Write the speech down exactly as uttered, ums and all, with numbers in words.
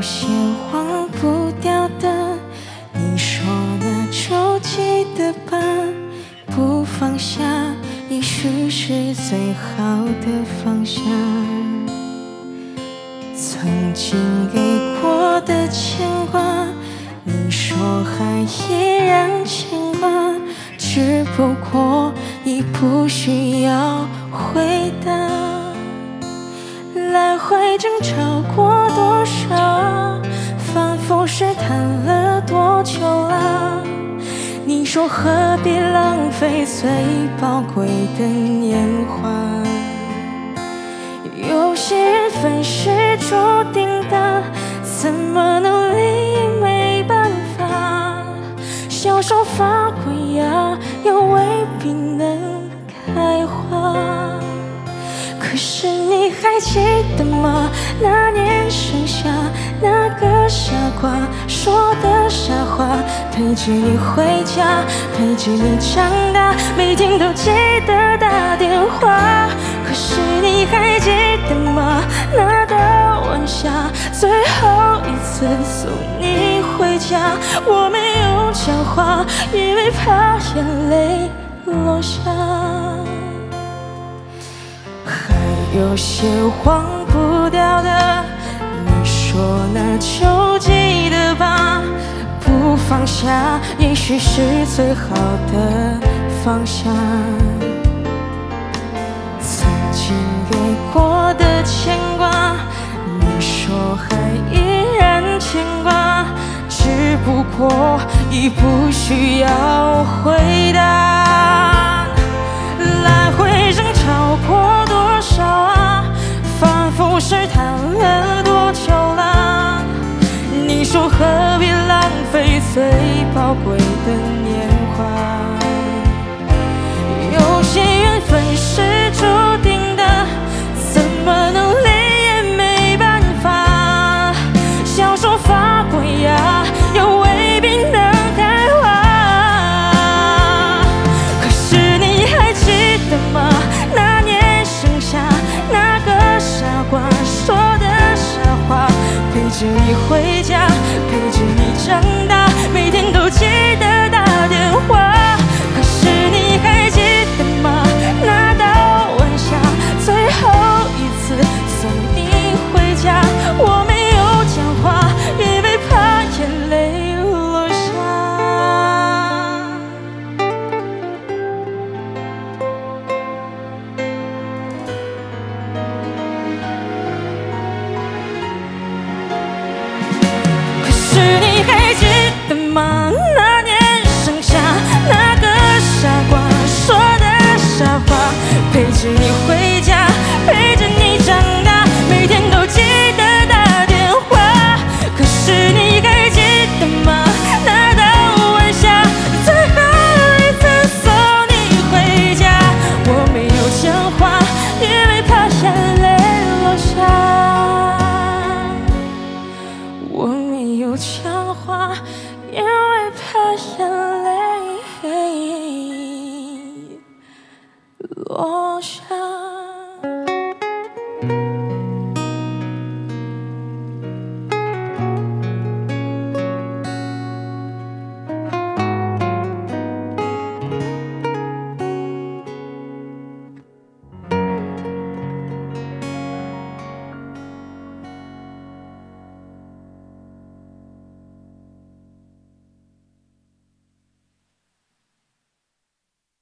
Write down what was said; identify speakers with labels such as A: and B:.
A: 些忘不掉的，你说那就记得吧，不放下也许是最好的放下。曾经给过的牵挂，你说还依然牵挂，只不过已不需要回答。来回争吵过多少，反复试探了多久了？你说何必浪费最宝贵的年华？有些缘分是注定的，怎么努力也没办法。小手发过芽，又未必能开花。可是你还记得吗？那年盛夏，那个傻瓜说的傻话，陪着你回家，陪着你长大，每天都记得打电话。可是你还记得吗？那个晚霞，最后一次送你回家，我没有讲话，因为怕眼泪落下。有些忘不掉的，你说那就记得吧，不放下也许是最好的放下。曾经给过的牵挂，你说还依然牵挂，只不过已不需要回答。来回争吵过多少啊，反复试探了多久了？你说何必浪费最宝贵的年华？有些缘分是注定的，怎么努力也没办法。小手发过芽，又未必能开花。可是你还记得吗？那年盛夏，那个傻瓜说的傻话，陪着你回